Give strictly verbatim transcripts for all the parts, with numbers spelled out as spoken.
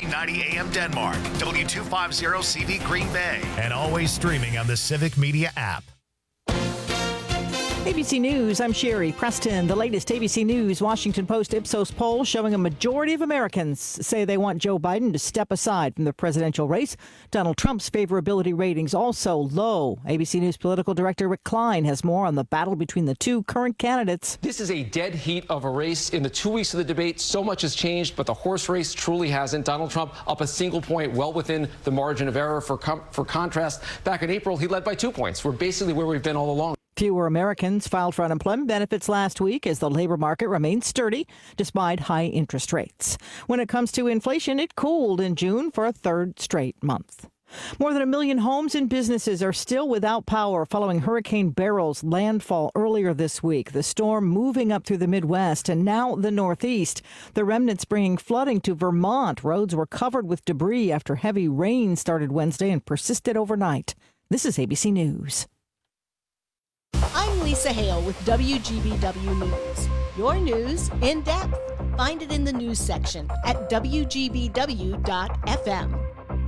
thirteen ninety A M Denmark, W two fifty C V Green Bay, and always streaming on the Civic Media app. A B C News, I'm Sherry Preston. The latest A B C News Washington Post Ipsos poll showing a majority of Americans say they want Joe Biden to step aside from the presidential race. Donald Trump's favorability ratings also low. A B C News political director Rick Klein has more on the battle between the two current candidates. This is a dead heat of a race. In the two weeks of the debate, so much has changed, but the horse race truly hasn't. Donald Trump up a single point, well within the margin of error. For, com- for contrast, back in April, he led by two points. We're basically where we've been all along. Fewer Americans filed for unemployment benefits last week as the labor market remains sturdy despite high interest rates. When it comes to inflation, it cooled in June for a third straight month. More than a million homes and businesses are still without power following Hurricane Beryl's landfall earlier this week. The storm moving up through the Midwest and now the Northeast. The remnants bringing flooding to Vermont. Roads were covered with debris after heavy rain started Wednesday and persisted overnight. This is A B C News. I'm Lisa Hale with W G B W News. Your news in depth. Find it in the news section at W G B W dot F M.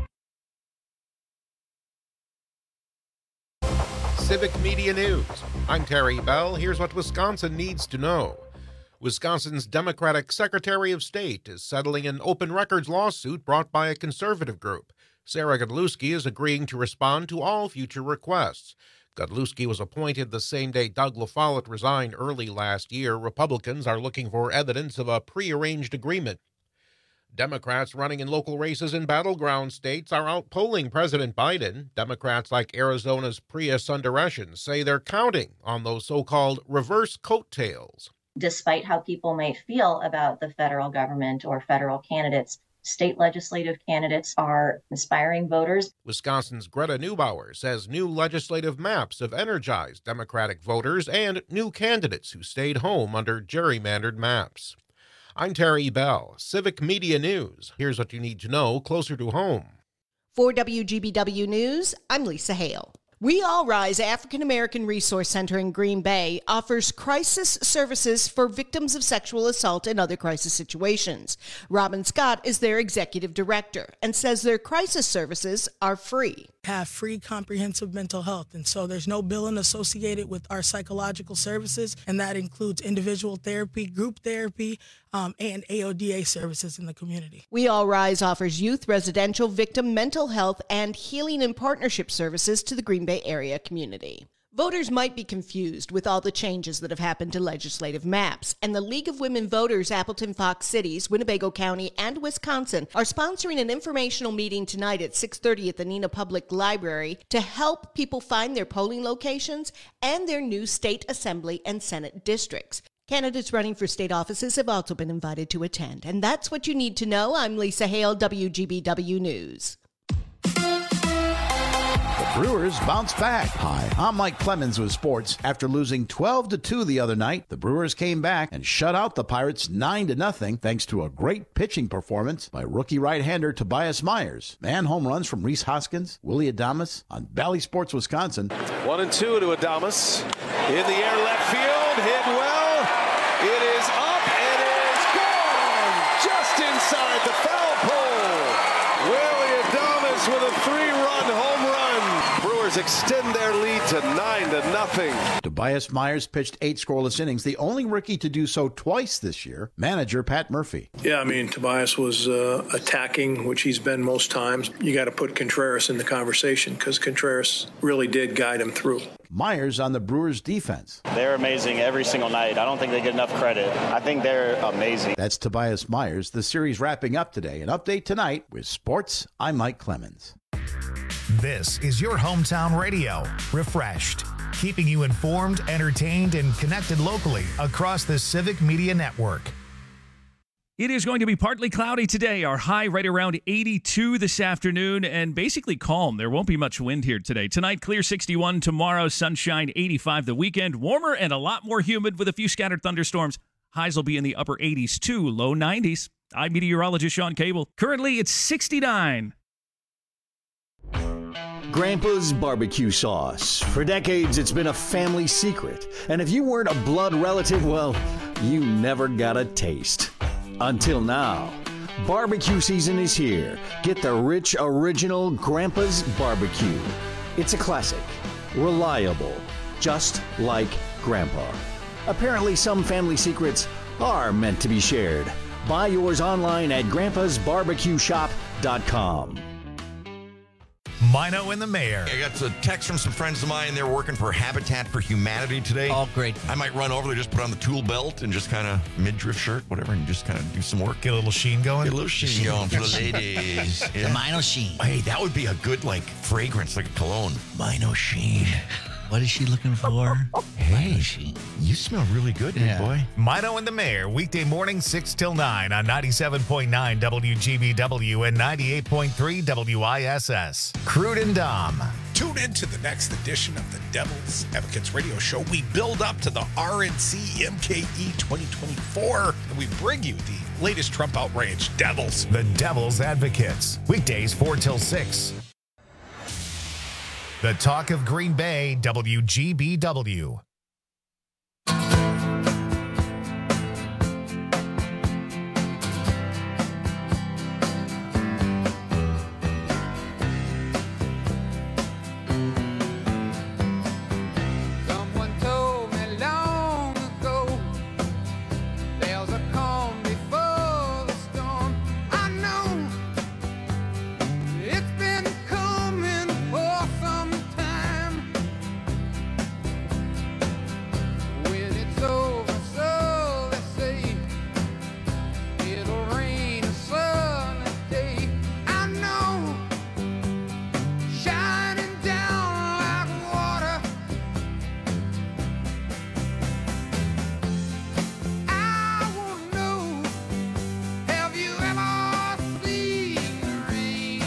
Civic Media News. I'm Terry Bell. Here's what Wisconsin needs to know. Wisconsin's Democratic Secretary of State is settling an open records lawsuit brought by a conservative group. Sarah Godlewski is agreeing to respond to all future requests. Godlewski was appointed the same day Doug LaFollette resigned early last year. Republicans are looking for evidence of a prearranged agreement. Democrats running in local races in battleground states are outpolling President Biden. Democrats like Arizona's Priya Sundaresan say they're counting on those so-called reverse coattails. Despite how people may feel about the federal government or federal candidates, state legislative candidates are inspiring voters. Wisconsin's Greta Neubauer says new legislative maps have energized Democratic voters and new candidates who stayed home under gerrymandered maps. I'm Terry Bell, Civic Media News. Here's what you need to know closer to home. For W G B W News, I'm Lisa Hale. We All Rise African American Resource Center in Green Bay offers crisis services for victims of sexual assault and other crisis situations. Robin Scott is their executive director and says their crisis services are free. Have free comprehensive mental health, and so there's no billing associated with our psychological services, and that includes individual therapy, group therapy, um, and A O D A services in the community. We All Rise offers youth, residential, victim, mental health, and healing and partnership services to the Green Bay area community. Voters might be confused with all the changes that have happened to legislative maps, and the League of Women Voters Appleton Fox Cities, Winnebago County, and Wisconsin are sponsoring an informational meeting tonight at six thirty at the Neenah Public Library to help people find their polling locations and their new state assembly and Senate districts. Candidates running for state offices have also been invited to attend, and that's what you need to know. I'm Lisa Hale, W G B W News. Brewers bounce back. Hi, I'm Mike Clemens with sports. After losing twelve to two the other night, the Brewers came back and shut out the Pirates nine to nothing thanks to a great pitching performance by rookie right-hander Tobias Myers. And home runs from Rhys Hoskins, Willie Adames on Bally Sports Wisconsin. One and two to Adames. In the air left field, hit well. It is up and it is gone. Just inside the foul pole. Willie Adames with a three-run home run. Brewers extend their lead to nine to nothing. Tobias Myers pitched eight scoreless innings, the only rookie to do so twice this year. Manager Pat Murphy. Yeah, I mean, Tobias was uh, attacking, which he's been most times. You got to put Contreras in the conversation because Contreras really did guide him through. Myers on the Brewers' defense. They're amazing every single night. I don't think they get enough credit. I think they're amazing. That's Tobias Myers. The series wrapping up today. An update tonight with Sports. I'm Mike Clemens. This is your hometown radio, refreshed, keeping you informed, entertained, and connected locally across the Civic Media Network. It is going to be partly cloudy today. Our high right around eighty-two this afternoon and basically calm. There won't be much wind here today. Tonight, clear sixty-one. Tomorrow, sunshine eighty-five. The weekend, warmer and a lot more humid with a few scattered thunderstorms. Highs will be in the upper eighties too, low nineties. I'm meteorologist Sean Cable. Currently, it's sixty-nine. Grandpa's barbecue sauce. For decades, it's been a family secret. And if you weren't a blood relative, well, you never got a taste. Until now. Barbecue season is here. Get the rich, original Grandpa's Barbecue. It's a classic, reliable, just like Grandpa. Apparently, some family secrets are meant to be shared. Buy yours online at grandpas barbecue shop dot com. Mino and the Mayor. I got a text from some friends of mine. They're working for Habitat for Humanity today. Oh, great. I might run over there, just put on the tool belt and just kind of midriff shirt, whatever, and just kind of do some work. Get a little sheen going? Get a little sheen going for the ladies. Yeah. The Mino Sheen. Hey, that would be a good, like, fragrance, like a cologne. Mino Sheen. What is she looking for? Hey, she, you smell really good, Yeah. big boy. Mino and the Mayor, weekday morning, six till nine on ninety-seven point nine W G B W and ninety-eight point three W I S S. Crude and Dom. Tune in to the next edition of the Devil's Advocates Radio Show. We build up to the R N C M K E twenty twenty-four, and we bring you the latest Trump outrage, Devils. The Devil's Advocates, weekdays four till six. The Talk of Green Bay, W G B W. Someone told me long ago there's a calm before the storm. I know it's been coming for some time. When it's over, so they say it'll rain a sunny day. I know, shining down like water. I wanna know, have you ever seen the rain?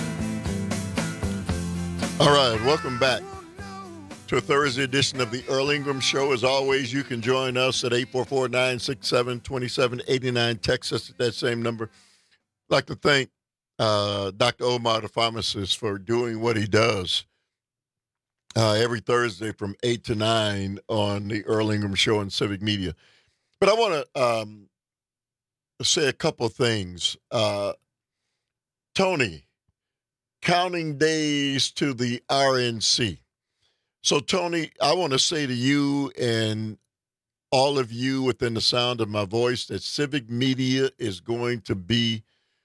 All right, welcome back to a Thursday edition of the Earl Ingram Show. As always, you can join us at eight four four, nine six seven, two seven eight nine. Text us at that same number. I'd like to thank uh, Doctor Omar, the pharmacist, for doing what he does uh, every Thursday from eight to nine on the Earl Ingram Show and Civic Media. But I want to um, say a couple of things. Uh, Tony, counting days to the R N C. So, Tony, I want to say to you and all of you within the sound of my voice that Civic Media is going to be,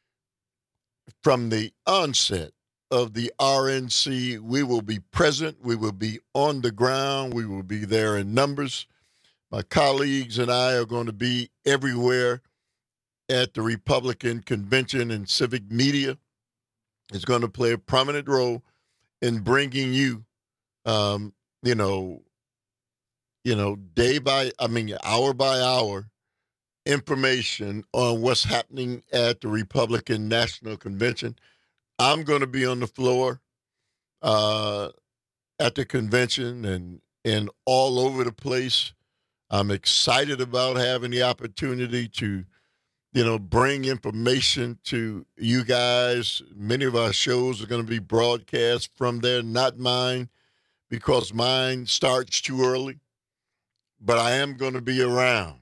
from the onset of the R N C, we will be present, we will be on the ground, we will be there in numbers. My colleagues and I are going to be everywhere at the Republican Convention, and Civic Media is going to play a prominent role in bringing you Um, you know, you know, day by, I mean, hour by hour information on what's happening at the Republican National Convention. I'm going to be on the floor uh, at the convention and, and all over the place. I'm excited about having the opportunity to, you know, bring information to you guys. Many of our shows are going to be broadcast from there, not mine, because mine starts too early, but I am going to be around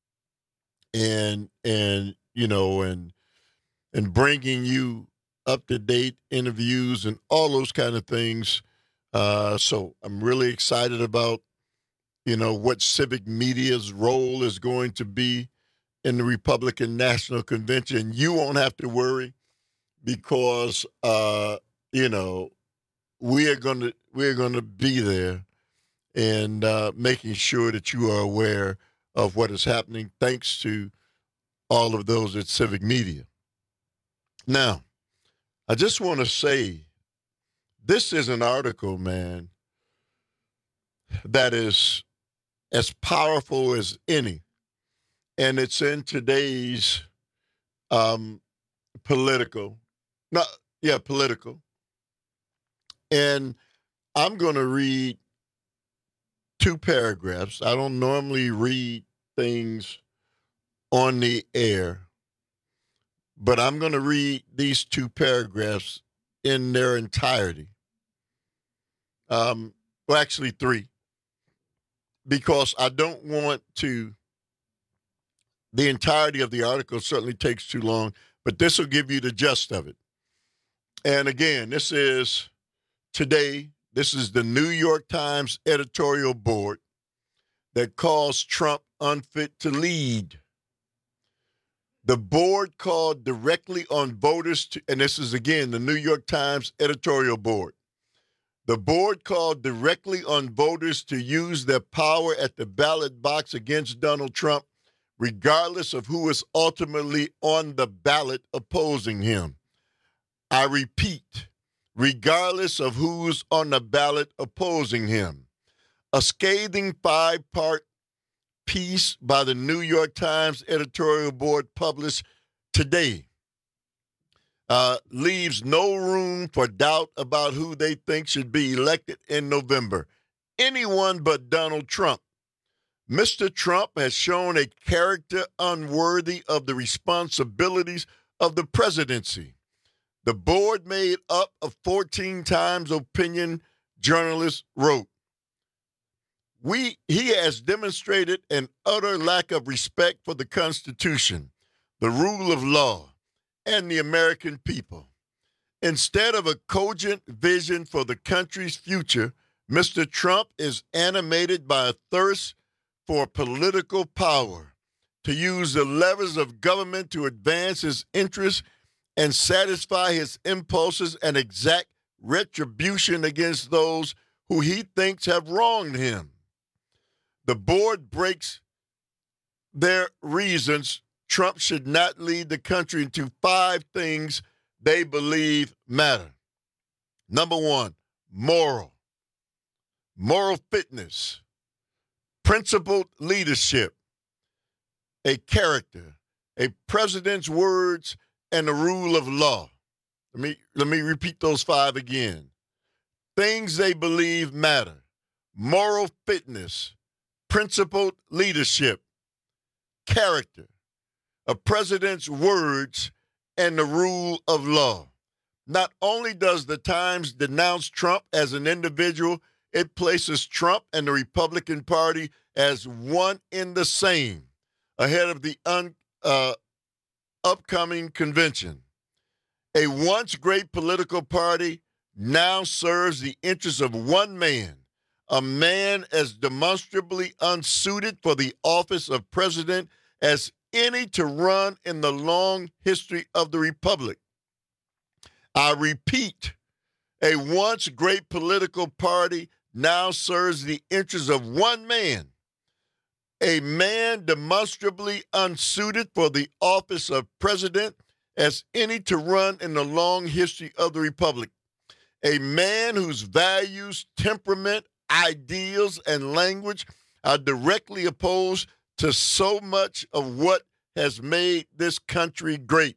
and, and, you know, and, and bringing you up to date interviews and all those kind of things. Uh, so I'm really excited about, you know, what Civic Media's role is going to be in the Republican National Convention. You won't have to worry because, uh, you know, we are going to, we're going to be there and uh, making sure that you are aware of what is happening, thanks to all of those at Civic Media. Now, I just want to say, this is an article, man, that is as powerful as any. And it's in today's um, political, not, yeah, political. And I'm going to read two paragraphs. I don't normally read things on the air, but I'm going to read these two paragraphs in their entirety. Um, well, actually three, because I don't want to, the entirety of the article certainly takes too long, but this will give you the gist of it. And again, this is today, this is the New York Times editorial board that calls Trump unfit to lead. The board called directly on voters to, and this is again the New York Times editorial board. The board called directly on voters to use their power at the ballot box against Donald Trump, regardless of who is ultimately on the ballot opposing him. I repeat, regardless of who's on the ballot opposing him. A scathing five-part piece by the New York Times editorial board published today uh, leaves no room for doubt about who they think should be elected in November. Anyone but Donald Trump. Mister Trump has shown a character unworthy of the responsibilities of the presidency. The board, made up of fourteen Times opinion journalists, wrote, We, he has demonstrated an utter lack of respect for the Constitution, the rule of law, and the American people. Instead of a cogent vision for the country's future, Mister Trump is animated by a thirst for political power, to use the levers of government to advance his interests and satisfy his impulses and exact retribution against those who he thinks have wronged him. The board breaks their reasons Trump should not lead the country into five things they believe matter. Number one, moral. Moral fitness. Principled leadership. A character. A president's words and the rule of law. Let me, let me repeat those five again. Things they believe matter. Moral fitness. Principled leadership, character, a president's words, and the rule of law. Not only does the Times denounce Trump as an individual, it places Trump and the Republican Party as one in the same, ahead of the un, uh, upcoming convention. A once great political party now serves the interests of one man, a man as demonstrably unsuited for the office of president as any to run in the long history of the republic. I repeat, a once great political party now serves the interests of one man, a man demonstrably unsuited for the office of president as any to run in the long history of the republic, a man whose values, temperament, ideals, and language are directly opposed to so much of what has made this country great.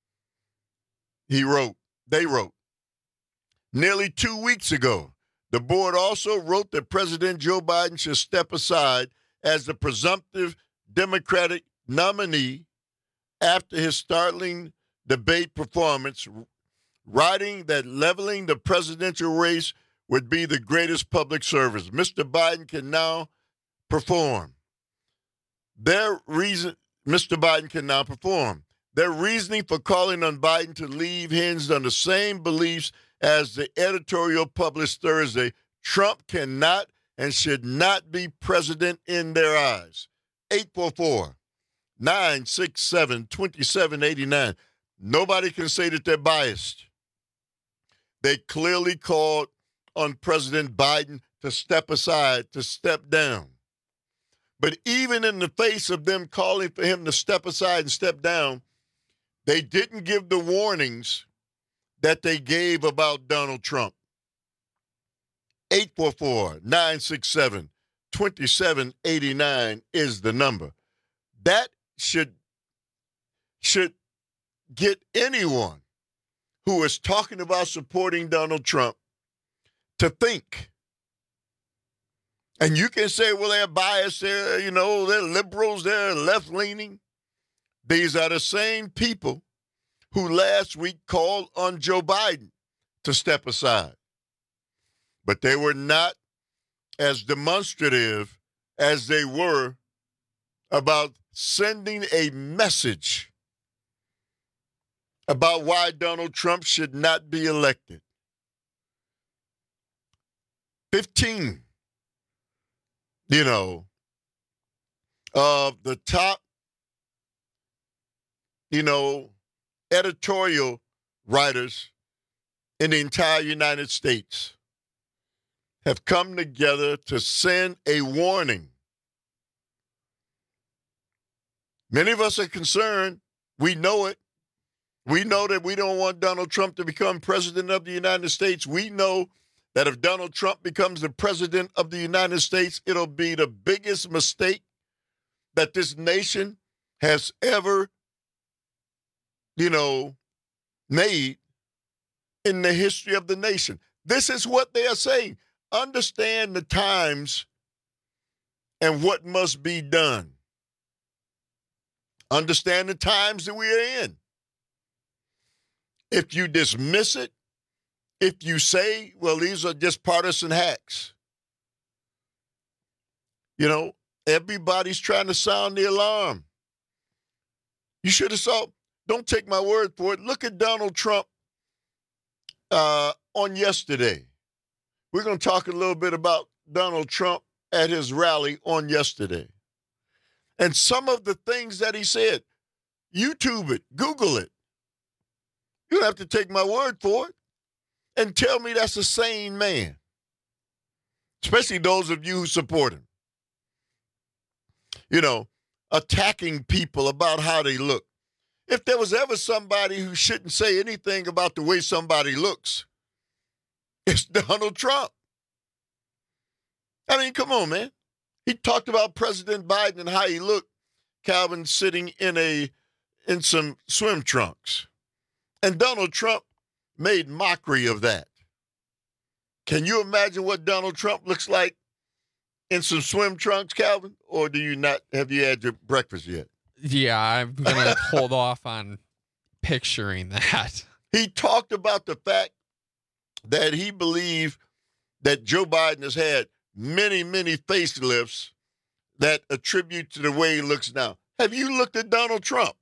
He wrote, they wrote, nearly two weeks ago, the board also wrote that President Joe Biden should step aside as the presumptive Democratic nominee after his startling debate performance, writing that leveling the presidential race would be the greatest public service. Mister Biden can now perform. Their reason, Mister Biden can now perform. Their reasoning for calling on Biden to leave hinged on the same beliefs as the editorial published Thursday. Trump cannot and should not be president in their eyes. eight four four, nine six seven, two seven eight nine. Nobody can say that they're biased. They clearly called on President Biden to step aside, to step down. But even in the face of them calling for him to step aside and step down, they didn't give the warnings that they gave about Donald Trump. eight four four, nine six seven, two seven eight nine is the number. That should, should get anyone who is talking about supporting Donald Trump to think. And you can say, well, they're biased, they're, you know, they're liberals, they're left-leaning. These are the same people who last week called on Joe Biden to step aside. But they were not as demonstrative as they were about sending a message about why Donald Trump should not be elected. fifteen, you know, of the top, you know, editorial writers in the entire United States have come together to send a warning. Many of us are concerned. We know it. We know that we don't want Donald Trump to become president of the United States. We know that if Donald Trump becomes the president of the United States, it'll be the biggest mistake that this nation has ever, you know, made in the history of the nation. This is what they are saying. Understand the times and what must be done. Understand the times that we are in. If you dismiss it, if you say, well, these are just partisan hacks, you know, everybody's trying to sound the alarm. You should have saw, don't take my word for it. Look at Donald Trump uh, on yesterday. We're going to talk a little bit about Donald Trump at his rally on yesterday. And some of the things that he said, YouTube it, Google it. You don't have to take my word for it and tell me that's a sane man, especially those of you who support him. You know, attacking people about how they look. If there was ever somebody who shouldn't say anything about the way somebody looks, it's Donald Trump. I mean, come on, man. He talked about President Biden and how he looked, Calvin, sitting in a in some swim trunks. And Donald Trump made mockery of that. Can you imagine what Donald Trump looks like in some swim trunks, Calvin? Or do you not, have you had your breakfast yet? Yeah, I'm going to hold off on picturing that. He talked about the fact that he believed that Joe Biden has had many, many facelifts that attribute to the way he looks now. Have you looked at Donald Trump?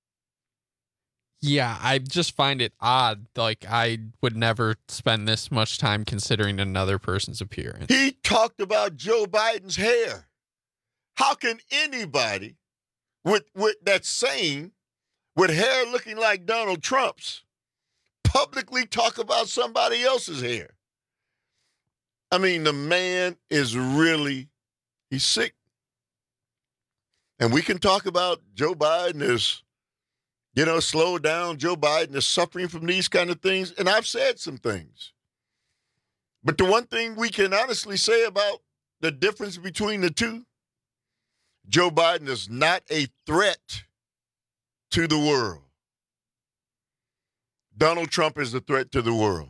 Yeah, I just find it odd. Like, I would never spend this much time considering another person's appearance. He talked about Joe Biden's hair. How can anybody with, with that same, with hair looking like Donald Trump's, publicly talk about somebody else's hair? I mean, the man is really, he's sick. And we can talk about Joe Biden is, you know, slow down. Joe Biden is suffering from these kind of things. And I've said some things. But the one thing we can honestly say about the difference between the two, Joe Biden is not a threat to the world. Donald Trump is a threat to the world.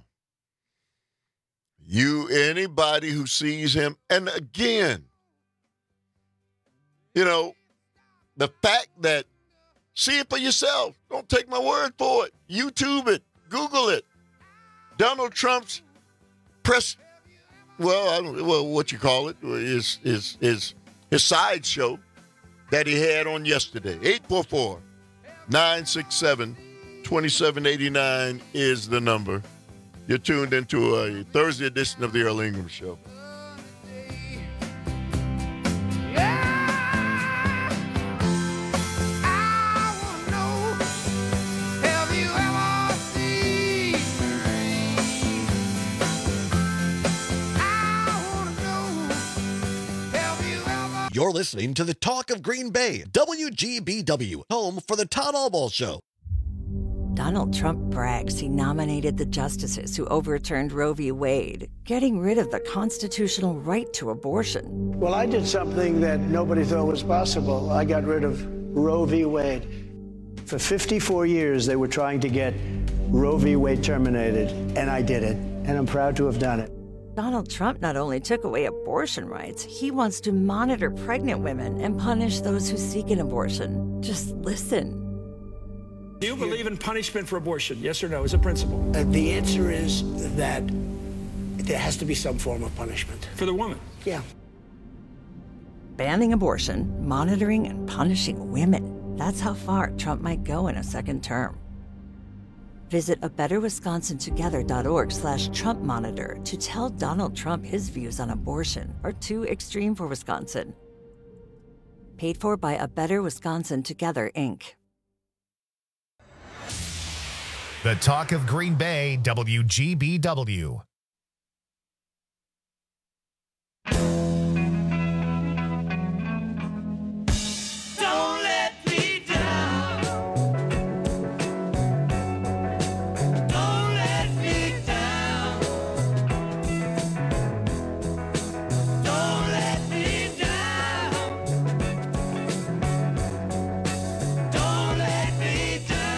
You, anybody who sees him, and again, you know, the fact that, see it for yourself. Don't take my word for it. YouTube it. Google it. Donald Trump's press, well, I don't, well, what you call it, is is is his sideshow that he had on yesterday. eight four four, nine six seven, two seven eight nine is the number. You're tuned into a Thursday edition of the Earl Ingram Show. You're listening to the Talk of Green Bay, W G B W, home for the Todd Albaugh Show. Donald Trump brags he nominated the justices who overturned Roe v. Wade, getting rid of the constitutional right to abortion. Well, I did something that nobody thought was possible. I got rid of Roe v. Wade. For fifty-four years, they were trying to get Roe v. Wade terminated, and I did it, and I'm proud to have done it. Donald Trump not only took away abortion rights, he wants to monitor pregnant women and punish those who seek an abortion. Just listen. Do you believe in punishment for abortion? Yes or no, as a principle? Uh, the answer is that there has to be some form of punishment. For the woman? Yeah. Banning abortion, monitoring and punishing women. That's how far Trump might go in a second term. Visit a better wisconsin together dot org slash Trump Monitor to tell Donald Trump his views on abortion are too extreme for Wisconsin. Paid for by A Better Wisconsin Together, Incorporated. The talk of Green Bay, W G B W. Don't let me down. Don't let me down. Don't let me down. Don't let me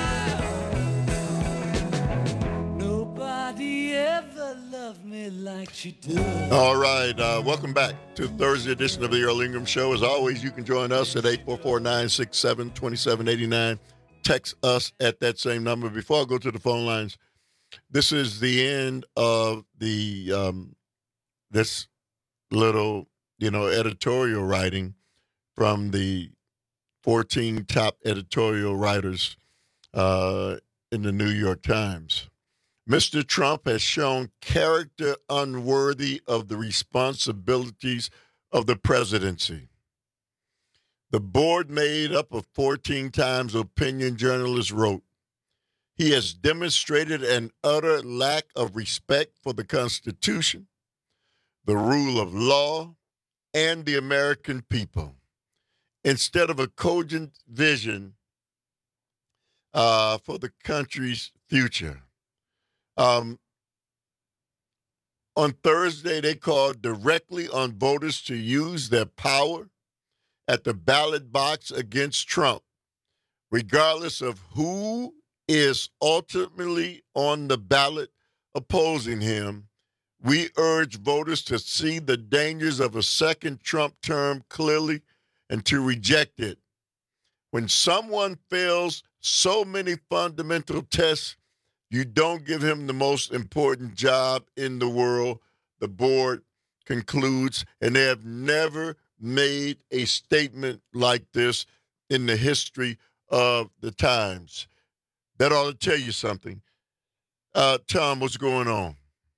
down. Nobody ever loved me like she did. All right, uh, welcome back to Thursday edition of the Earl Ingram Show. As always, you can join us at eight four four, nine six seven, two seven eight nine. Text us at that same number. Before I go to the phone lines, this is the end of the um, this little, you know, editorial writing from the fourteen top editorial writers uh, in the New York Times. Mister Trump has shown character unworthy of the responsibilities of the presidency. The board, made up of fourteen Times opinion journalists, wrote, he has demonstrated an utter lack of respect for the Constitution, the rule of law, and the American people. Instead of a cogent vision uh, for the country's future. Um, on Thursday, they called directly on voters to use their power at the ballot box against Trump, regardless of who is ultimately on the ballot opposing him. We urge voters to see the dangers of a second Trump term clearly and to reject it. When someone fails so many fundamental tests, you don't give him the most important job in the world, the board concludes, and they have never made a statement like this in the history of the Times. That ought to tell you something. Uh, Tom, what's going on?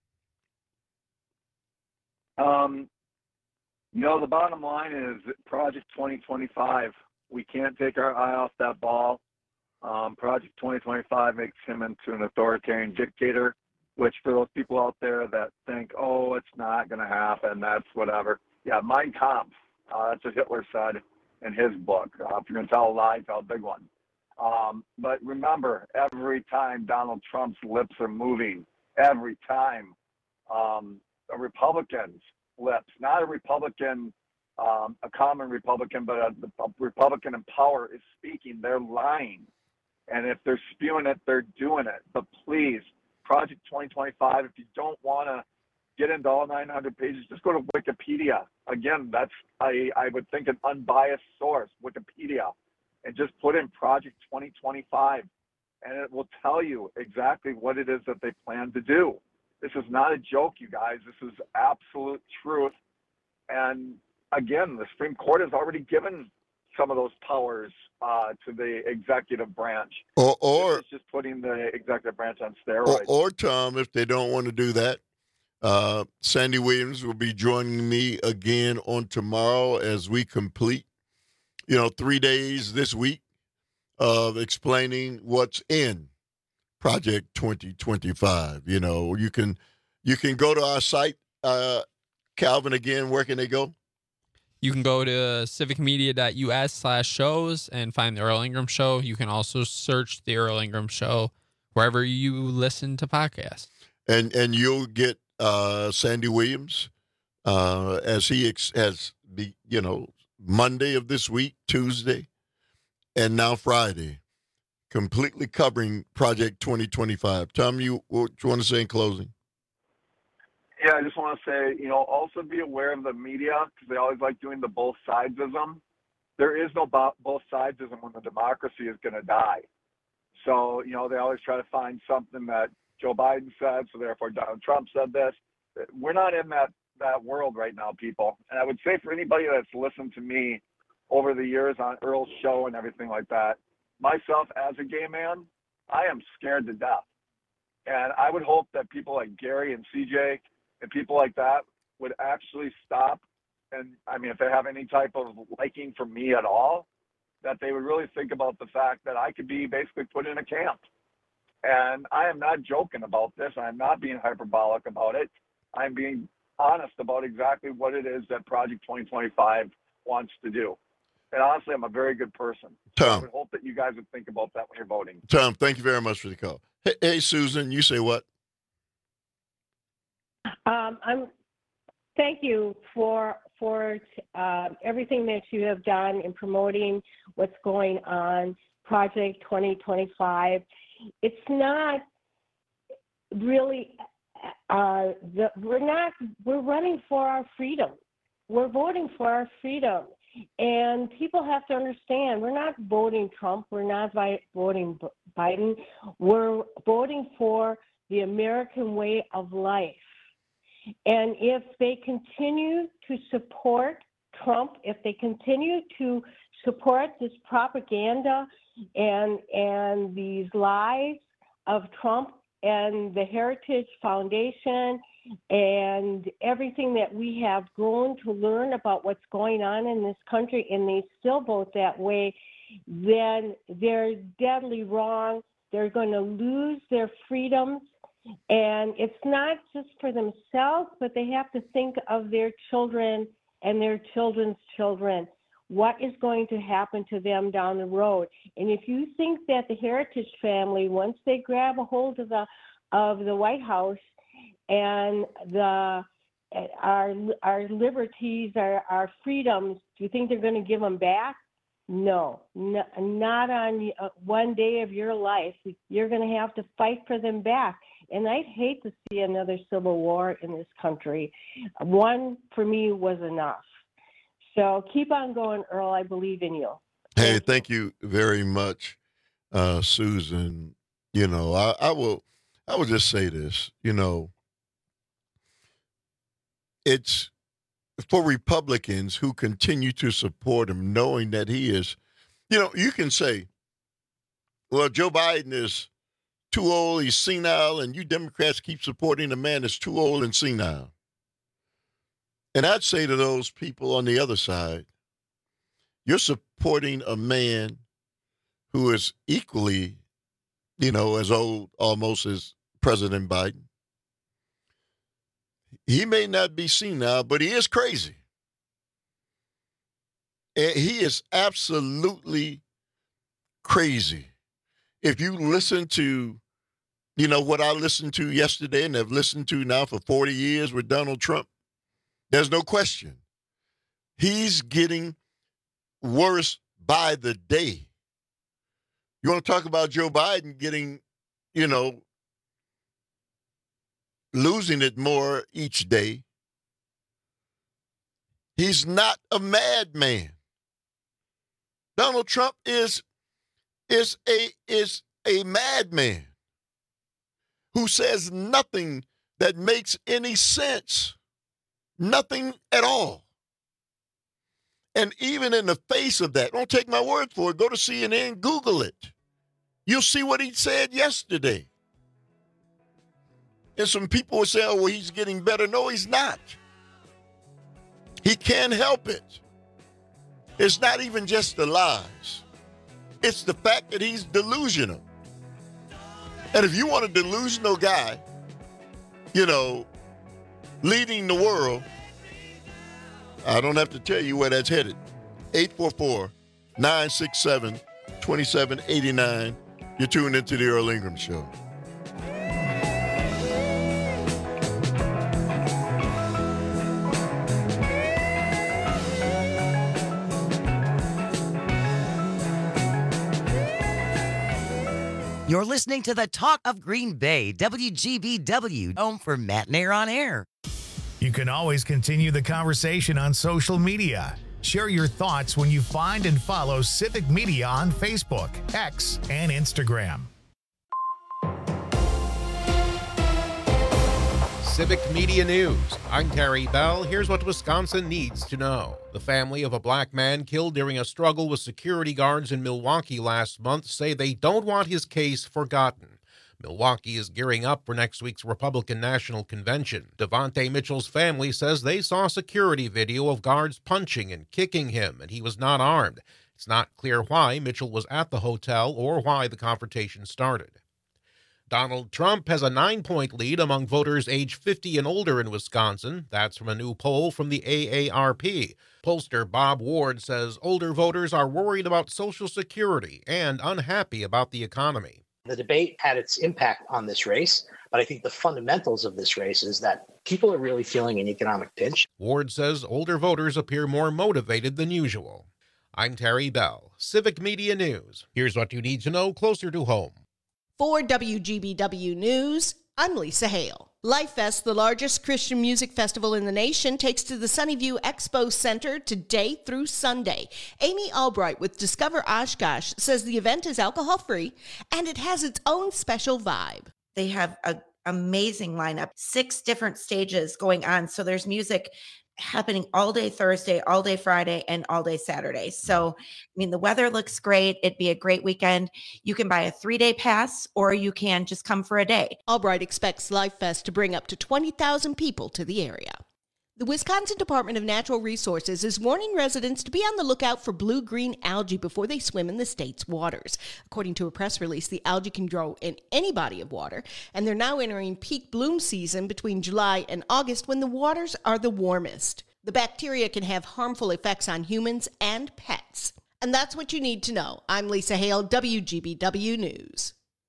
Um, you know, the bottom line is Project twenty twenty-five. We can't take our eye off that ball. Um, Project twenty twenty-five makes him into an authoritarian dictator, which for those people out there that think, oh, it's not going to happen, that's whatever. Yeah, Mein Kampf, uh, that's what Hitler said in his book. Uh, if you're going to tell a lie, tell a big one. Um, but remember, every time Donald Trump's lips are moving, every time um, a Republican's lips, not a Republican, um, a common Republican, but a, a Republican in power is speaking, they're lying. And if they're spewing it, they're doing it. But please, Project twenty twenty-five, if you don't want to get into all nine hundred pages, just go to Wikipedia. Again, that's, I, I would think, an unbiased source, Wikipedia. And just put in Project twenty twenty-five, and it will tell you exactly what it is that they plan to do. This is not a joke, you guys. This is absolute truth. And again, the Supreme Court has already given some of those powers uh, to the executive branch. Or, or it's just putting the executive branch on or, steroids. or, Tom, if they don't want to do that, uh, Sandy Williams will be joining me again on tomorrow as we complete, you know, three days this week of explaining what's in Project twenty twenty-five. You know, you can you can go to our site, uh, Calvin, again, where can they go? You can go to civicmedia.us slash shows and find the Earl Ingram Show. You can also search the Earl Ingram Show wherever you listen to podcasts. And and you'll get uh, Sandy Williams uh, as he ex- has the, you know, Monday of this week, Tuesday, and now Friday, completely covering Project twenty twenty-five. Tom, you what you want to say in closing? Yeah, I just want to say, you know, also be aware of the media because they always like doing the both sidesism. There is no bo- both sidesism when the democracy is going to die. So, you know, they always try to find something that Joe Biden said, so therefore Donald Trump said this. We're not in that, that world right now, people. And I would say for anybody that's listened to me over the years on Earl's show and everything like that, myself as a gay man, I am scared to death. And I would hope that people like Gary and C J and people like that would actually stop. And I mean, if they have any type of liking for me at all, that they would really think about the fact that I could be basically put in a camp. And I am not joking about this. I'm not being hyperbolic about it. I'm being honest about exactly what it is that Project twenty twenty-five wants to do. And honestly, I'm a very good person. Tom. So I would hope that you guys would think about that when you're voting. Tom, thank you very much for the call. Hey, hey Susan, you say what? Um, I'm. Thank you for for uh, everything that you have done in promoting what's going on, Project twenty twenty-five. It's not really. Uh, the, we're not. We're running for our freedom. We're voting for our freedom, and people have to understand. We're not voting Trump. We're not vi- voting Biden. We're voting for the American way of life. And if they continue to support Trump, if they continue to support this propaganda and and these lies of Trump and the Heritage Foundation and everything that we have grown to learn about what's going on in this country, and they still vote that way, then they're deadly wrong. They're going to lose their freedoms. And it's not just for themselves, but they have to think of their children and their children's children. What is going to happen to them down the road? And if you think that the Heritage family, once they grab a hold of the of the White House and the our our liberties, our, our freedoms, do you think they're going to give them back? No, no, not on one day of your life. You're going to have to fight for them back. And I'd hate to see another civil war in this country. One, for me, was enough. So keep on going, Earl. I believe in you. Hey, thank you very much, uh, Susan. You know, I, I will I will just say this, you know, it's for Republicans who continue to support him, knowing that he is, you know, you can say, well, Joe Biden is too old, he's senile, and you Democrats keep supporting a man that's too old and senile. And I'd say to those people on the other side, you're supporting a man who is equally, you know, as old almost as President Biden. He may not be senile, but he is crazy. And he is absolutely crazy. If you listen to, you know, what I listened to yesterday and have listened to now for forty years with Donald Trump, there's no question. He's getting worse by the day. You want to talk about Joe Biden getting, you know, losing it more each day. He's not a madman. Donald Trump is is a is a madman who says nothing that makes any sense. Nothing at all. And even in the face of that, don't take my word for it, go to C N N, Google it. You'll see what he said yesterday. And some people will say, oh, well, he's getting better. No, he's not. He can't help it. It's not even just the lies. It's the fact that he's delusional. And if you want a delusional guy, you know, leading the world, I don't have to tell you where that's headed. eight four four, nine six seven, two seven eight nine. You're tuned into the Earl Ingram Show. You're listening to the Talk of Green Bay, W G B W, home for Matt and Air on Air. You can always continue the conversation on social media. Share your thoughts when you find and follow Civic Media on Facebook, X, and Instagram. Civic Media News. I'm Terry Bell. Here's what Wisconsin needs to know. The family of a black man killed during a struggle with security guards in Milwaukee last month say they don't want his case forgotten. Milwaukee is gearing up for next week's Republican National Convention. Devontae Mitchell's family says they saw security video of guards punching and kicking him, and he was not armed. It's not clear why Mitchell was at the hotel or why the confrontation started. Donald Trump has a nine-point lead among voters age fifty and older in Wisconsin. That's from a new poll from the A A R P. Pollster Bob Ward says older voters are worried about Social Security and unhappy about the economy. The debate had its impact on this race, but I think the fundamentals of this race is that people are really feeling an economic pinch. Ward says older voters appear more motivated than usual. I'm Terry Bell, Civic Media News. Here's what you need to know closer to home. For W G B W News, I'm Lisa Hale. LifeFest, the largest Christian music festival in the nation, takes to the Sunnyview Expo Center today through Sunday. Amy Albright with Discover Oshkosh says the event is alcohol-free and it has its own special vibe. They have an amazing lineup, six different stages going on. So there's music happening all day Thursday, all day Friday, and all day Saturday. So, I mean, the weather looks great. It'd be a great weekend. You can buy a three-day pass, or you can just come for a day. Albright expects LifeFest to bring up to twenty thousand people to the area. The Wisconsin Department of Natural Resources is warning residents to be on the lookout for blue-green algae before they swim in the state's waters. According to a press release, the algae can grow in any body of water, and they're now entering peak bloom season between July and August when the waters are the warmest. The bacteria can have harmful effects on humans and pets. And that's what you need to know. I'm Lisa Hale, W G B W News.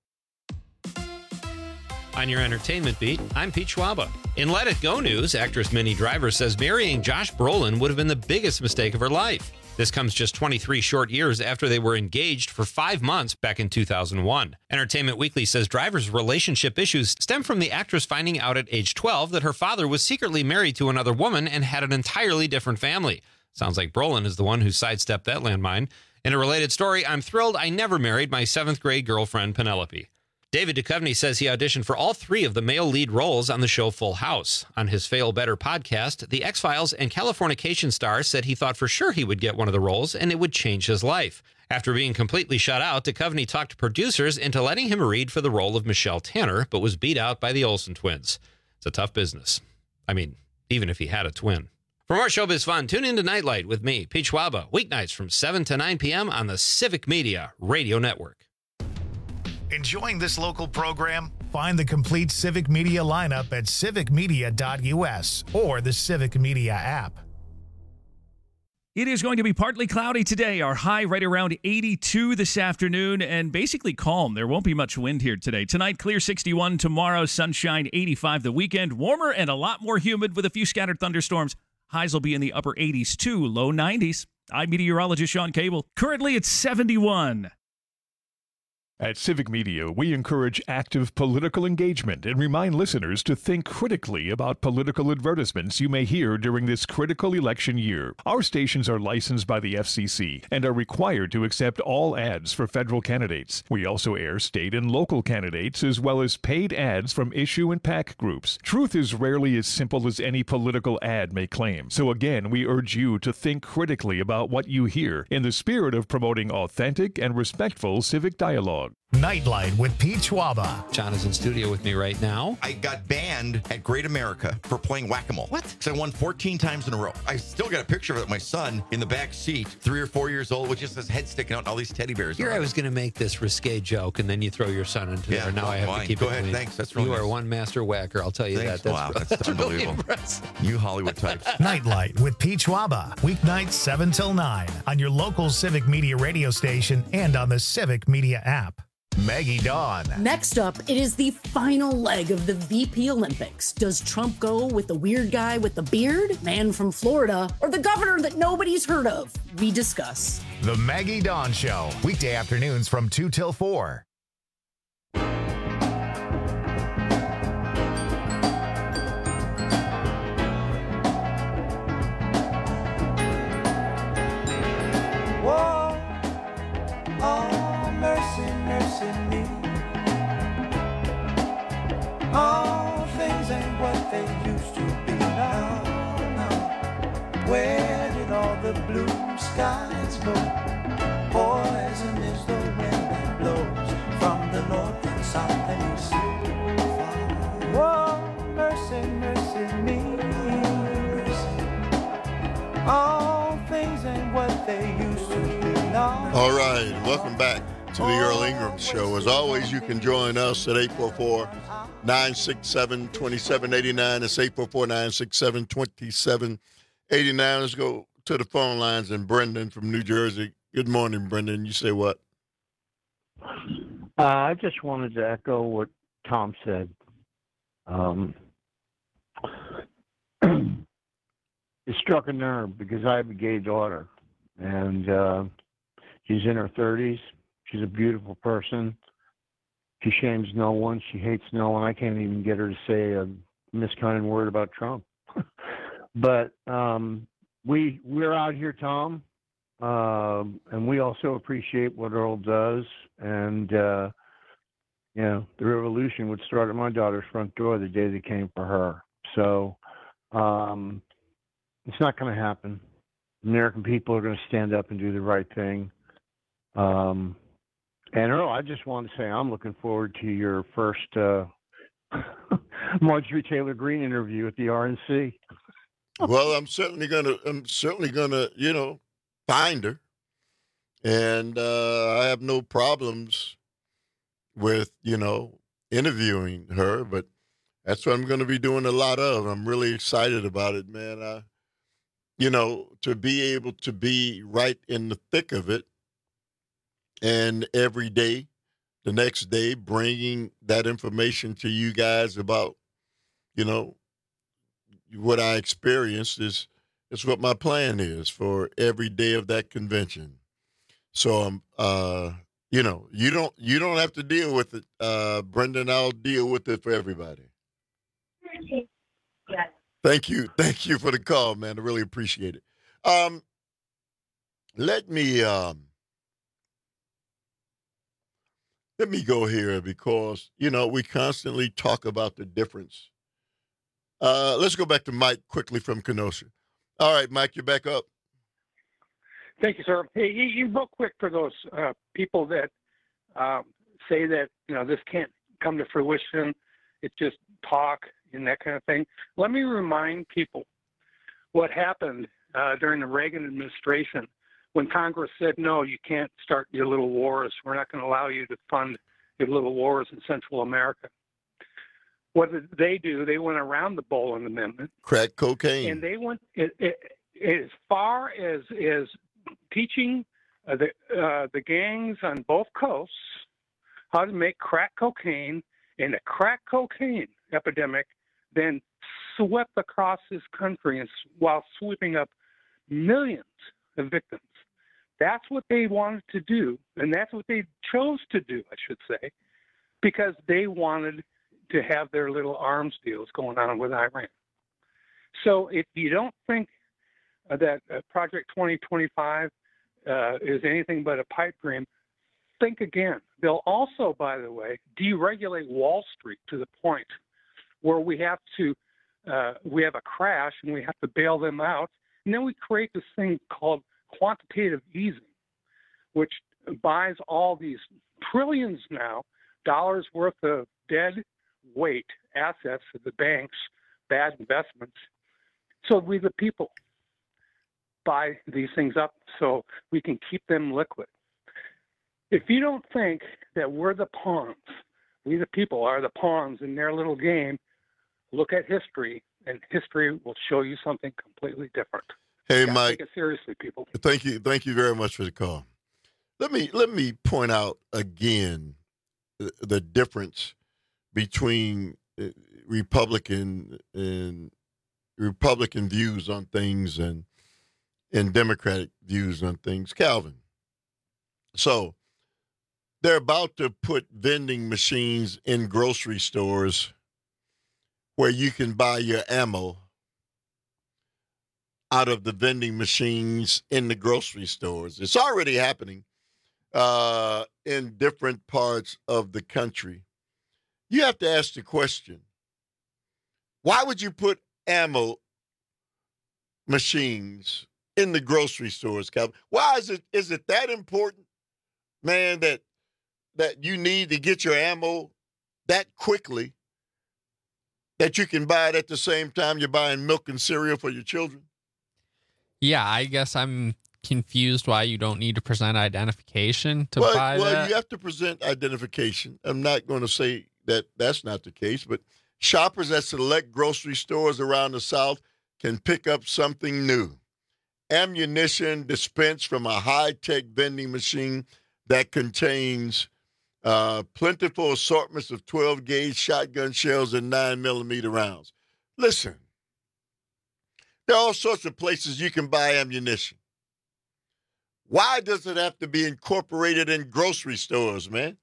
On your entertainment beat, I'm Pete Schwaba. In Let It Go news, actress Minnie Driver says marrying Josh Brolin would have been the biggest mistake of her life. This comes just twenty-three short years after they were engaged for five months back in two thousand one. Entertainment Weekly says Driver's relationship issues stem from the actress finding out at age twelve that her father was secretly married to another woman and had an entirely different family. Sounds like Brolin is the one who sidestepped that landmine. In a related story, I'm thrilled I never married my seventh grade girlfriend, Penelope. David Duchovny says he auditioned for all three of the male lead roles on the show Full House. On his Fail Better podcast, the X-Files and Californication star said he thought for sure he would get one of the roles and it would change his life. After being completely shut out, Duchovny talked to producers into letting him read for the role of Michelle Tanner, but was beat out by the Olsen twins. It's a tough business. I mean, even if he had a twin. For more showbiz fun, tune in to Nightlight with me, Pete Schwaba, weeknights from seven to nine p.m. on the Civic Media Radio Network. Enjoying this local program? Find the complete Civic Media lineup at civic media dot u s or the Civic Media app. It is going to be partly cloudy today. Our high right around eighty-two this afternoon and basically calm. There won't be much wind here today. Tonight, clear sixty-one. Tomorrow, sunshine eighty-five. The weekend, warmer and a lot more humid with a few scattered thunderstorms. Highs will be in the upper eighties too, low nineties. I'm meteorologist Sean Cable. Currently, it's seventy-one. At Civic Media, we encourage active political engagement and remind listeners to think critically about political advertisements you may hear during this critical election year. Our stations are licensed by the F C C and are required to accept all ads for federal candidates. We also air state and local candidates as well as paid ads from issue and PAC groups. Truth is rarely as simple as any political ad may claim. So again, we urge you to think critically about what you hear in the spirit of promoting authentic and respectful civic dialogue. Nightlight with Pete Schwaba. John is in studio with me right now. I got banned at Great America for playing whack-a-mole. What? Because I won fourteen times in a row. I still got a picture of it, my son in the back seat, three or four years old, with just his head sticking out and all these teddy bears. Here I was going to make this risque joke, and then you throw your son into yeah, there. Now well, I have fine. to keep Go it ahead. clean. Thanks. That's really You nice. are one master whacker. I'll tell you Thanks. that. That's, wow, that's, that's unbelievable. Really impressive. You Hollywood types. Nightlight with Pete Schwaba. Weeknights seven till nine on your local Civic Media radio station and on the Civic Media app. Maggie Dawn. Next up, it is the final leg of the V P Olympics. Does Trump go with the weird guy with the beard, man from Florida, or the governor that nobody's heard of? We discuss. The Maggie Dawn Show. Weekday afternoons from two till four. Whoa, oh, mercy, mercy me. All things ain't what they used to be now, now. Where did all the blue skies go? Poison is the wind that blows from the north and south and east. All right, welcome back to the Earl Ingram Show. As always, you can join us at eight four four, nine six seven, two seven eight nine. It's eight four four, nine six seven, two seven eight nine. Let's go to the phone lines. And Brendan from New Jersey. Good morning, Brendan. You say what? Uh, I just wanted to echo what Tom said. Um, it struck a nerve because I have a gay daughter, and uh, she's in her thirties. She's a beautiful person. She shames no one. She hates no one. I can't even get her to say a misguided word about Trump. But um, we we're out here, Tom, uh, and we also appreciate what Earl does. And uh, you know, the revolution would start at my daughter's front door the day they came for her. So um, it's not going to happen. American people are going to stand up and do the right thing. Um, and Earl, I just want to say I'm looking forward to your first uh, Marjorie Taylor Greene interview at the R N C. Well, I'm certainly gonna. I'm certainly gonna. You know, find her, and uh, I have no problems with you know interviewing her. But that's what I'm going to be doing a lot of. I'm really excited about it, man. I, you know, to be able to be right in the thick of it, and every day, the next day, bringing that information to you guys about, you know, what I experienced is is what my plan is for every day of that convention. So um uh you know you don't you don't have to deal with it, uh Brendan. I'll deal with it for everybody. Yeah. Thank you, thank you for the call, man. I really appreciate it. Um, let me um let me go here because you know we constantly talk about the difference. Uh, let's go back to Mike quickly from Kenosha. All right, Mike, you're back up. Thank you, sir. Hey, you, you real quick for those uh, people that um, say that you know this can't come to fruition. It's just talk and that kind of thing. Let me remind people what happened uh, during the Reagan administration when Congress said, no, you can't start your little wars. We're not going to allow you to fund your little wars in Central America. What did they do? They went around the Boland Amendment. Crack cocaine. And they went it, it, as far as, as teaching uh, the, uh, the gangs on both coasts how to make crack cocaine, and the crack cocaine epidemic then swept across this country and, while sweeping up millions of victims. That's what they wanted to do, and that's what they chose to do, I should say, because they wanted to have their little arms deals going on with Iran. So if you don't think uh, that uh, Project twenty twenty-five uh, is anything but a pipe dream, think again. They'll also, by the way, deregulate Wall Street to the point where we have to, uh, we have a crash and we have to bail them out. And then we create this thing called quantitative easing, which buys all these trillions now, dollars worth of dead weight assets of the banks, bad investments. So we, the people, buy these things up so we can keep them liquid. If you don't think that we're the pawns, we the people are the pawns in their little game, look at history, and history will show you something completely different. Hey, You gotta Mike. take it seriously, people. Thank you. Thank you very much for the call. Let me let me point out again the, the difference between uh, Republican and Republican views on things and and Democratic views on things. Calvin. So they're about to put vending machines in grocery stores where you can buy your ammo out of the vending machines in the grocery stores. It's already happening uh, in different parts of the country. You have to ask the question, why would you put ammo machines in the grocery stores, Calvin? Why is it is it that important, man, that that you need to get your ammo that quickly that you can buy it at the same time you're buying milk and cereal for your children? Yeah, I guess I'm confused why you don't need to present identification to well, buy well, that. you have to present identification. I'm not going to say that that's not the case, but shoppers at select grocery stores around the South can pick up something new. Ammunition dispensed from a high-tech vending machine that contains uh, plentiful assortments of twelve gauge shotgun shells and nine millimeter rounds. Listen, there are all sorts of places you can buy ammunition. Why does it have to be incorporated in grocery stores, man?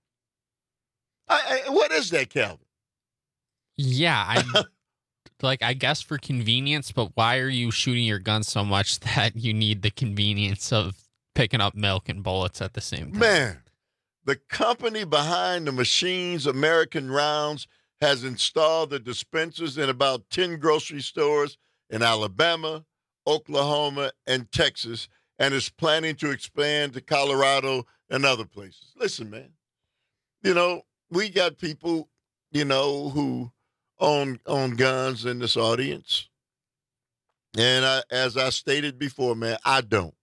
I, I, what is that, Calvin? Yeah, I like I guess for convenience, but why are you shooting your gun so much that you need the convenience of picking up milk and bullets at the same time? Man, the company behind the machines, American Rounds, has installed the dispensers in about ten grocery stores in Alabama, Oklahoma, and Texas, and is planning to expand to Colorado and other places. Listen, man, you know, we got people, you know, who own own guns in this audience. And I, as I stated before, man, I don't.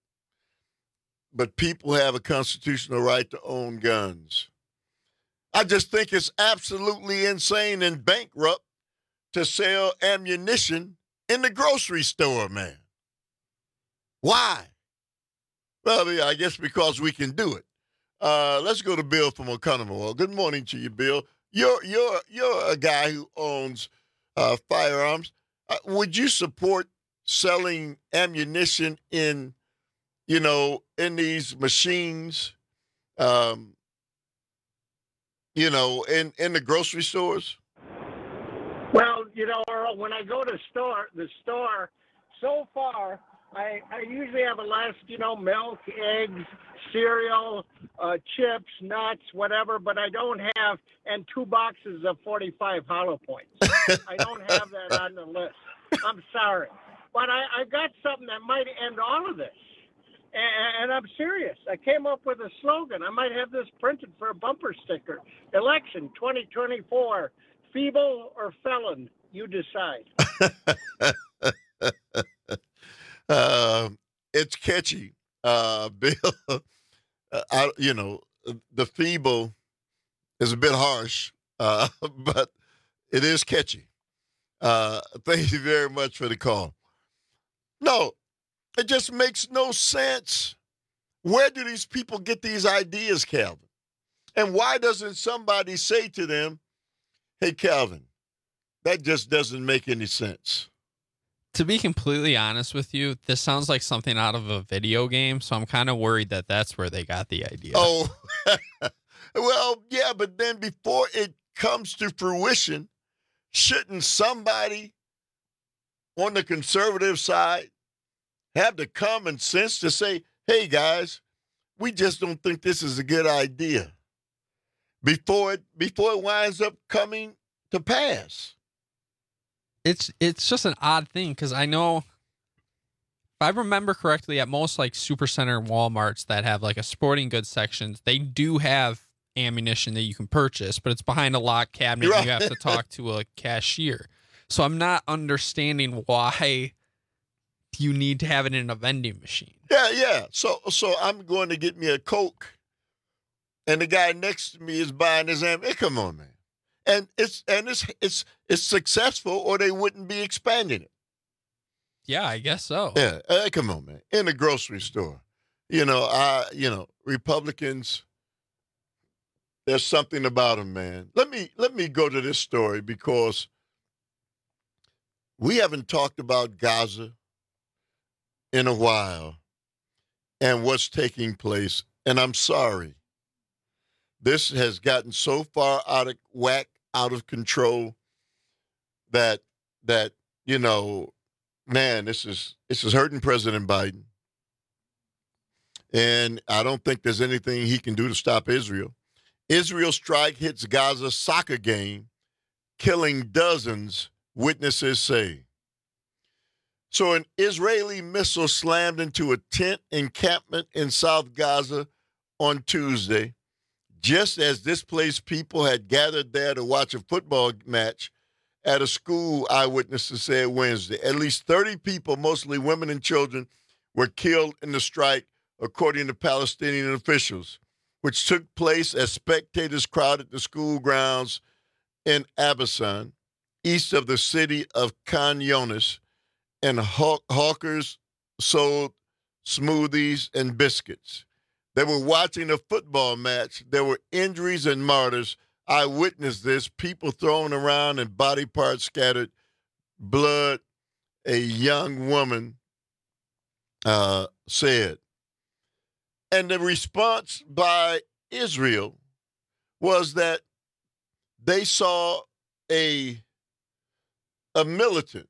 But people have a constitutional right to own guns. I just think it's absolutely insane and bankrupt to sell ammunition in the grocery store, man. Why? Well, I guess because we can do it. Uh, let's go to Bill from Oconomowoc. Good morning to you, Bill. You're you're you're a guy who owns uh, firearms. Uh, would you support selling ammunition in, you know, in these machines, um, you know, in, in the grocery stores? Well, you know, Earl, when I go to store, the store, so far, I, I usually have a list, you know, milk, eggs, cereal, uh, chips, nuts, whatever, but I don't have, and two boxes of forty-five hollow points. I don't have that on the list. I'm sorry. But I, I got something that might end all of this. And, and I'm serious. I came up with a slogan. I might have this printed for a bumper sticker. Election twenty twenty-four, feeble or felon, you decide. Uh, it's catchy, uh, Bill. uh, I, you know, the feeble is a bit harsh, uh, but it is catchy. Uh, thank you very much for the call. No, it just makes no sense. Where do these people get these ideas, Calvin? And why doesn't somebody say to them, hey, Calvin, that just doesn't make any sense? To be completely honest with you, this sounds like something out of a video game, so I'm kind of worried that that's where they got the idea. Oh, well, yeah, but then before it comes to fruition, shouldn't somebody on the conservative side have the common sense to say, hey, guys, we just don't think this is a good idea before it, before it winds up coming to pass? It's it's just an odd thing because I know, if I remember correctly, at most like Supercenter and Walmarts that have like a sporting goods section, they do have ammunition that you can purchase, but it's behind a locked cabinet. Right. You have to talk to a cashier. So I'm not understanding why you need to have it in a vending machine. Yeah, yeah. So so I'm going to get me a Coke, and the guy next to me is buying his ammunition. Hey, come on, man. And it's and it's it's it's successful, or they wouldn't be expanding it. Yeah, I guess so. Yeah, uh, come on, man. In the grocery store, you know, I you know, Republicans. There's something about them, man. Let me let me go to this story because we haven't talked about Gaza in a while and what's taking place. And I'm sorry. This has gotten so far out of whack, out of control, that that you know, man, this is this is hurting President Biden. And I don't think there's anything he can do to stop Israel. Israel strike hits Gaza soccer game, killing dozens, witnesses say. So an Israeli missile slammed into a tent encampment in South Gaza on Tuesday, just as displaced people had gathered there to watch a football match at a school, eyewitnesses said Wednesday. At least thirty people, mostly women and children, were killed in the strike, according to Palestinian officials, which took place as spectators crowded the school grounds in Abbasan, east of the city of Khan Younis, and haw- hawkers sold smoothies and biscuits. They were watching a football match. There were injuries and martyrs. I witnessed this, people thrown around and body parts scattered, blood, a young woman uh, said. And the response by Israel was that they saw a, a militant.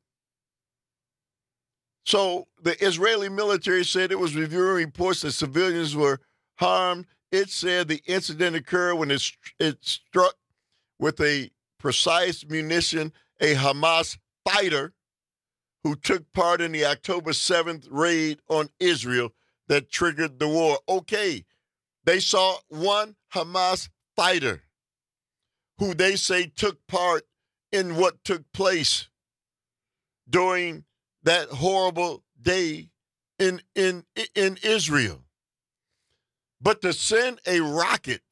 So the Israeli military said it was reviewing reports that civilians were harmed. It said the incident occurred when it, it struck with a precise munition a Hamas fighter who took part in the October seventh raid on Israel that triggered the war. Okay, they saw one Hamas fighter who they say took part in what took place during that horrible day in in in Israel. But to send a rocket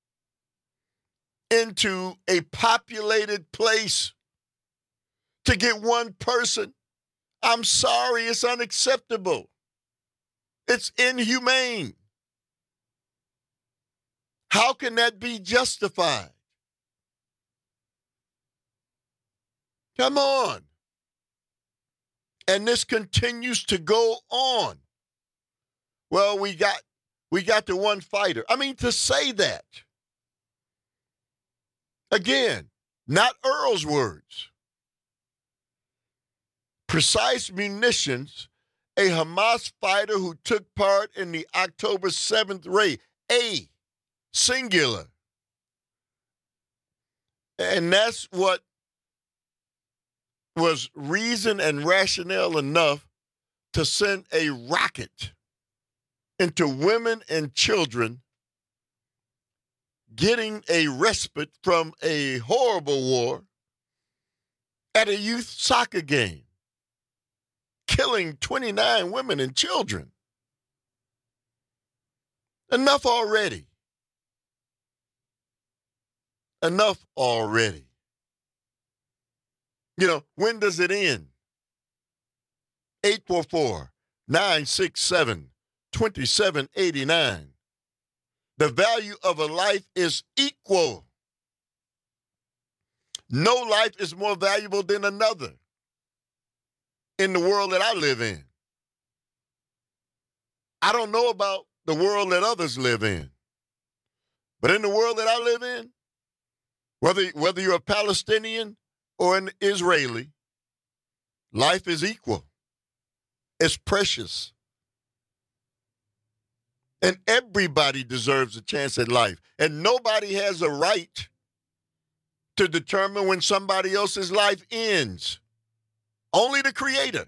into a populated place to get one person, I'm sorry, it's unacceptable. It's inhumane. How can that be justified? Come on. And this continues to go on. Well, we got we got the one fighter. I mean, to say that, again, not Earl's words. Precise munitions, a Hamas fighter who took part in the October seventh raid, a singular. And that's what was reason and rationale enough to send a rocket into women and children getting a respite from a horrible war at a youth soccer game, killing twenty-nine women and children. Enough already. Enough already. You know, when does it end? eight four four, nine six seven, two seven eight nine. The value of a life is equal. No life is more valuable than another in the world that I live in. I don't know about the world that others live in. But in the world that I live in, whether, whether you're a Palestinian or an Israeli, life is equal. It's precious. And everybody deserves a chance at life. And nobody has a right to determine when somebody else's life ends. Only the Creator.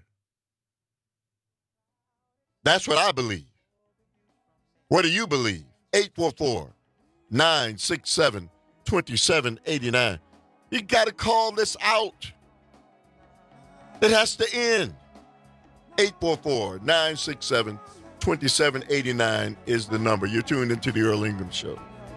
That's what I believe. What do you believe? eight four four, nine six seven, two seven eight nine. You got to call this out. It has to end. eight four four, nine six seven, two seven eight nine is the number. You're tuned into the Earl Ingram Show.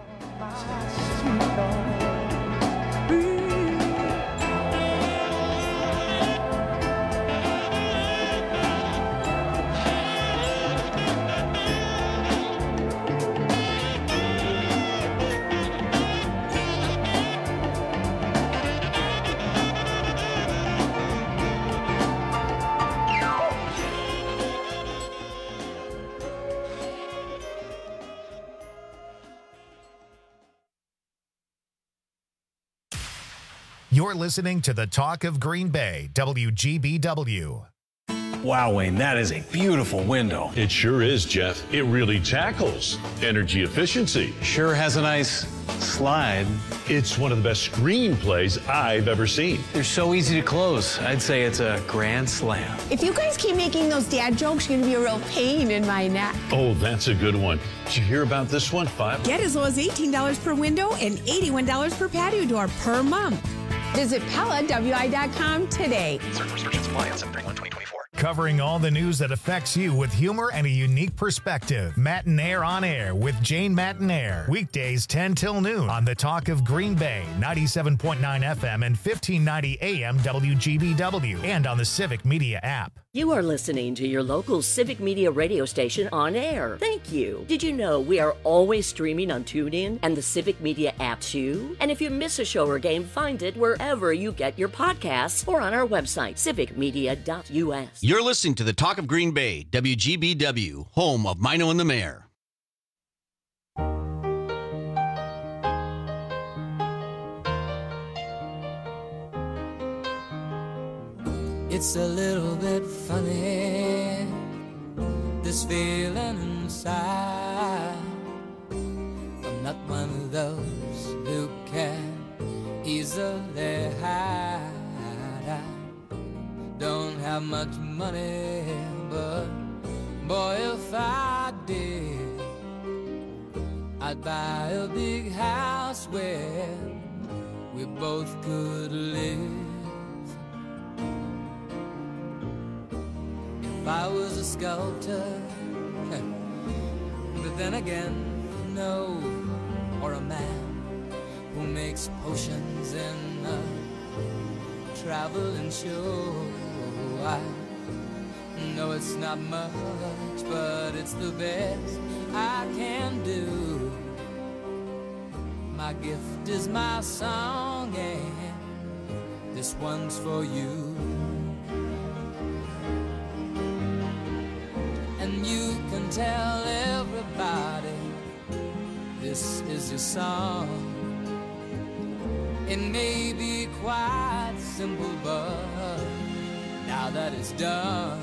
You're listening to the Talk of Green Bay, W G B W. Wow, Wayne, that is a beautiful window. It sure is, Jeff. It really tackles energy efficiency. Sure has a nice slide. It's one of the best screenplays I've ever seen. They're so easy to close. I'd say it's a grand slam. If you guys keep making those dad jokes, you're going to be a real pain in my neck. Oh, that's a good one. Did you hear about this one, Five? Get as low as eighteen dollars per window and eighty-one dollars per patio door per month. Visit Pella W I dot com today. Certain restrictions apply on seven thirty-one twenty twenty-four. covering all the news that affects you with humor and a unique perspective. Matinaire on Air with Jane Matinaire. Weekdays ten till noon on the Talk of Green Bay, ninety-seven point nine F M and fifteen ninety A M W G B W, and on the Civic Media app. You are listening to your local Civic Media radio station on air. Thank you. Did you know we are always streaming on TuneIn and the Civic Media app too? And if you miss a show or game, find it wherever you get your podcasts or on our website, civic media dot U S. You're listening to the Talk of Green Bay, W G B W, home of Mino and the Mayor. It's a little bit funny, this feeling inside. I'm not one of those who can easily hide. I don't have much money, but boy, if I did, I'd buy a big house where we both could live. If I was a sculptor, but then again, no, or a man who makes potions in a traveling show. I know it's not much, but it's the best I can do. My gift is my song, and this one's for you. And you can tell everybody this is your song. It may be quite simple, but now that it's done,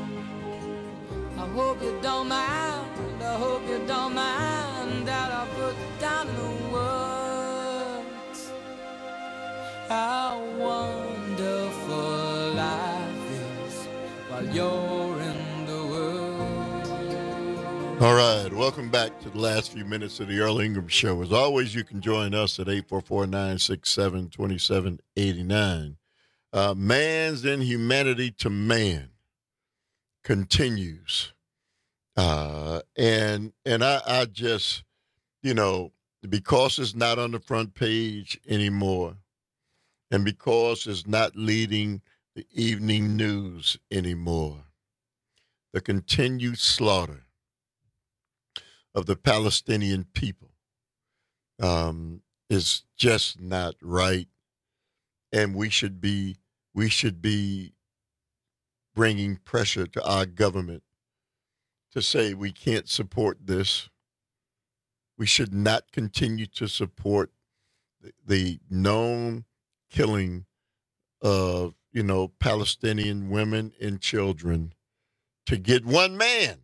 I hope you don't mind, I hope you don't mind that I put down the words how wonderful life is while you're in the world. All right, welcome back to the last few minutes of the Earl Ingram Show. As always, you can join us at eight four four, nine six seven, two seven eight nine. Uh, man's inhumanity to man continues. Uh, and and I, I just, you know, because it's not on the front page anymore, and because it's not leading the evening news anymore, the continued slaughter of the Palestinian people um, is just not right, and we should be we should be bringing pressure to our government to say we can't support this. We should not continue to support the, the known killing of, you know, Palestinian women and children to get one man.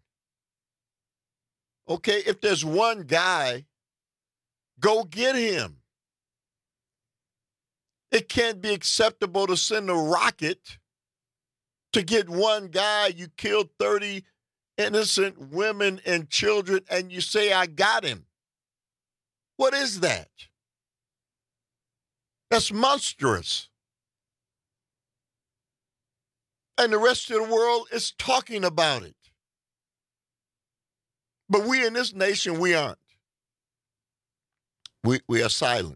Okay, if there's one guy, go get him. It can't be acceptable to send a rocket to get one guy. You killed thirty innocent women and children, and you say, I got him. What is that? That's monstrous. And the rest of the world is talking about it. But we in this nation, we aren't. We we are silent.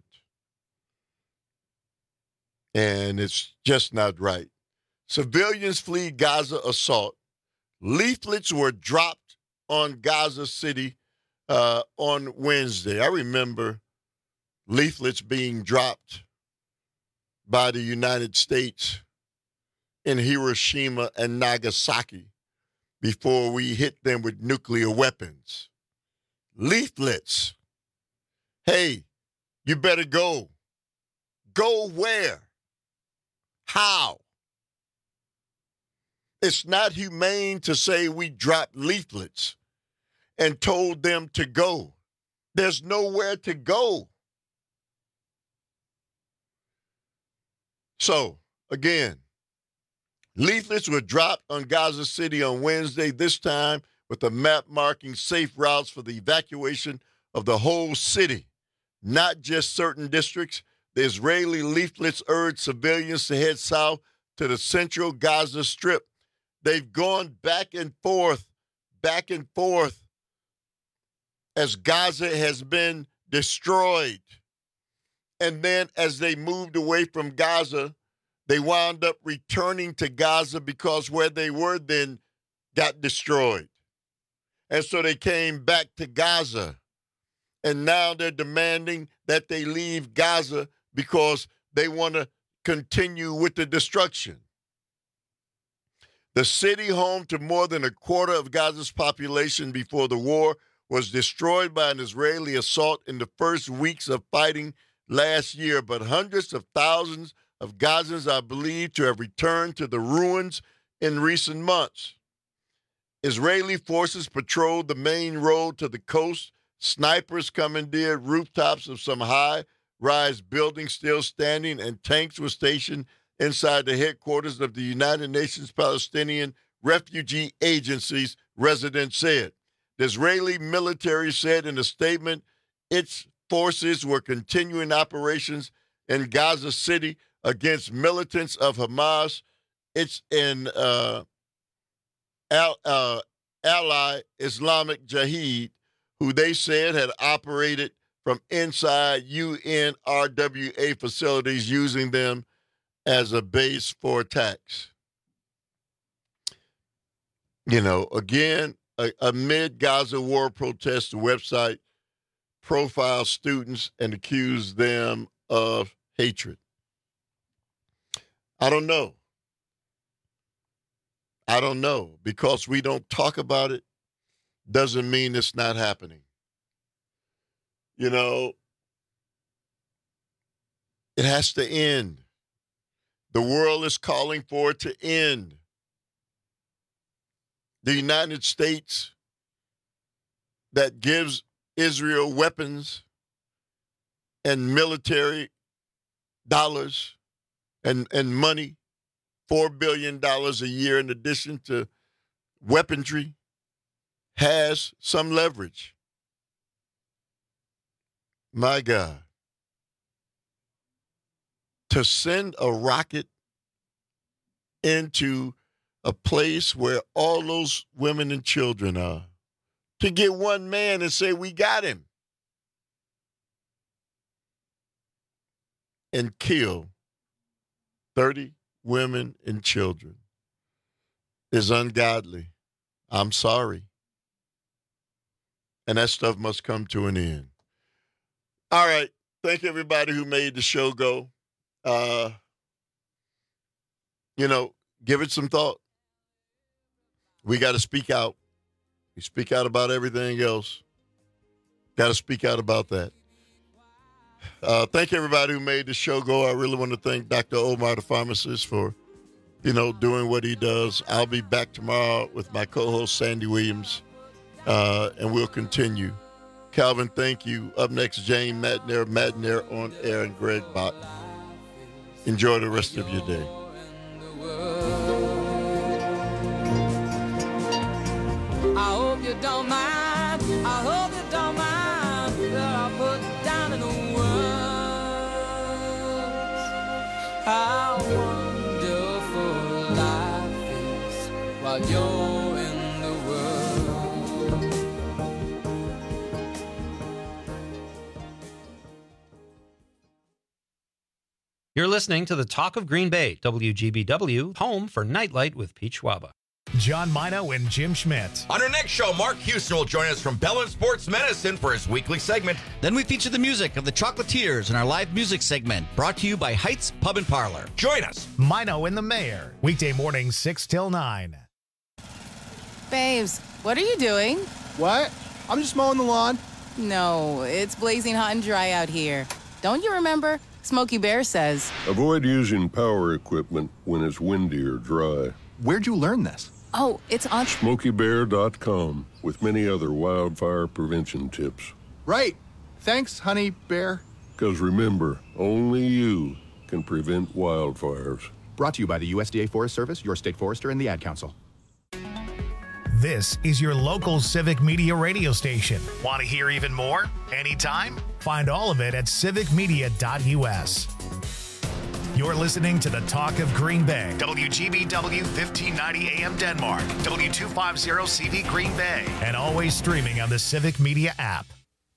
And it's just not right. Civilians flee Gaza assault. Leaflets were dropped on Gaza City uh, on Wednesday. I remember leaflets being dropped by the United States in Hiroshima and Nagasaki before we hit them with nuclear weapons. Leaflets. Hey, you better go. Go where? How? It's not humane to say we dropped leaflets and told them to go. There's nowhere to go. So, again, leaflets were dropped on Gaza City on Wednesday, this time with a map marking safe routes for the evacuation of the whole city, not just certain districts. The Israeli leaflets urged civilians to head south to the central Gaza Strip. they've gone back and forth, back and forth as Gaza has been destroyed. And then as they moved away from Gaza, they wound up returning to Gaza because where they were then got destroyed. And so they came back to Gaza. And now they're demanding that they leave Gaza because they want to continue with the destruction. The city, home to more than a quarter of Gaza's population before the war, was destroyed by an Israeli assault in the first weeks of fighting last year, but hundreds of thousands of Gazans are believed to have returned to the ruins in recent months. Israeli forces patrolled the main road to the coast. Snipers commandeered rooftops of some high-rise buildings still standing, and tanks were stationed inside the headquarters of the United Nations Palestinian Refugee Agency's residents said. The Israeli military said in a statement its forces were continuing operations in Gaza City against militants of Hamas. It's in uh, Al, uh, ally Islamic Jihad, who they said had operated from inside U N R W A facilities, using them as a base for attacks. You know, again, a, amid Gaza war protests, the website profiles students and accused them of hatred. I don't know. I don't know. Because we don't talk about it doesn't mean it's not happening. You know, it has to end. The world is calling for it to end. The United States that gives Israel weapons and military dollars and, and money, four billion dollars a year in addition to weaponry, has some leverage. My God. To send a rocket into a place where all those women and children are, to get one man and say, we got him, and kill thirty women and children is ungodly. I'm sorry. And that stuff must come to an end. All right. Thank everybody who made the show go. Uh, you know, give it some thought. We got to speak out. We speak out about everything else. Got to speak out about that. Uh, thank everybody who made the show go. I really want to thank Doctor Omar, the pharmacist, for, you know, doing what he does. I'll be back tomorrow with my co-host, Sandy Williams, uh, and we'll continue. Calvin, thank you. Up next, Jane Matnair, Matnair on air, and Greg Bach. Enjoy the rest of your day. I hope you don't mind. I hope you don't mind that I put down in the words how wonderful life is while you're in the world. You're listening to the Talk of Green Bay, W G B W, home for Nightlight with Pete Schwaba. John Mino and Jim Schmidt. On our next show, Mark Houston will join us from Bellin Sports Medicine for his weekly segment. Then we feature the music of the Chocolatiers in our live music segment, brought to you by Heights Pub and Parlor. Join us. Mino and the Mayor, weekday mornings six till nine. Babes, what are you doing? What? I'm just mowing the lawn. No, it's blazing hot and dry out here. Don't you remember? Smokey Bear says, avoid using power equipment when it's windy or dry. Where'd you learn this? Oh, it's on Smokey Bear dot com with many other wildfire prevention tips. Right. Thanks, Honey Bear. Because remember, only you can prevent wildfires. Brought to you by the U S D A Forest Service, your state forester, and the Ad Council. This is your local Civic Media radio station. Want to hear even more? Anytime? Find all of it at civic media dot U S. You're listening to the Talk of Green Bay. W G B W fifteen ninety A M Denmark. W two fifty C D Green Bay. And always streaming on the Civic Media app.